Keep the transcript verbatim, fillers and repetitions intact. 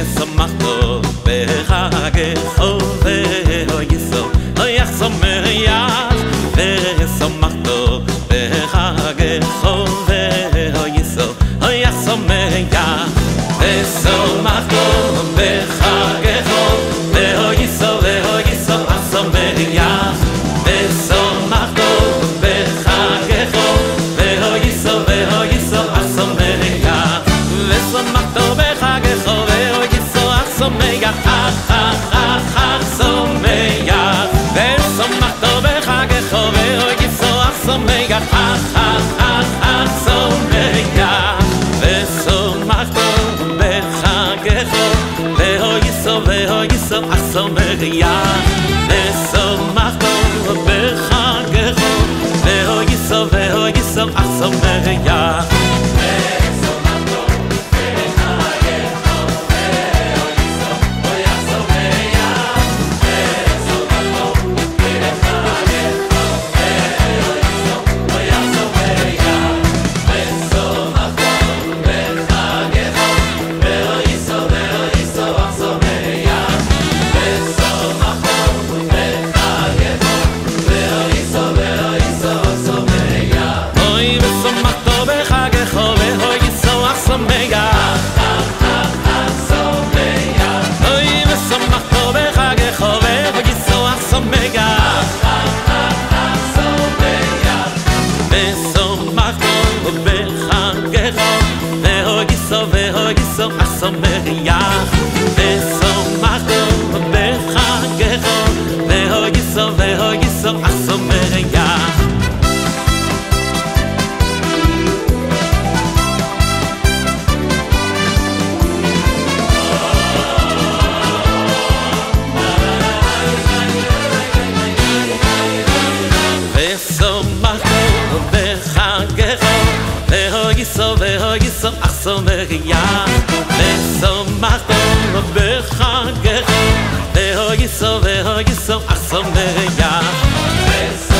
ושמחתו בחגך ויסו יחסום מריח ושמחתו בחגך ויסו יחסום מריח ושמחתו בחגך ויסו ויסו יחסום מריח ושמחתו בחגך ויסו ויסו יחסום מריח ושמחתו בחגך ויסו יחסום מריח אח אח אח אח סומח ושמחתו בחגך ויסו יחסום מריח אח אח אח אח סומח ושמחתו בחגך ויסו ויסו יחסום מריח ושמחתו בחגך ויסו ויסו יחסום מריח ושמחתו בחגך ויסו ויסו יחסום מריח